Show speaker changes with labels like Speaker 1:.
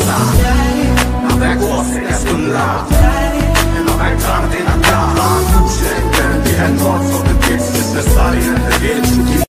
Speaker 1: sa na vekkoa sekä skullar. En av väggarna dina klar. Släppen till en gård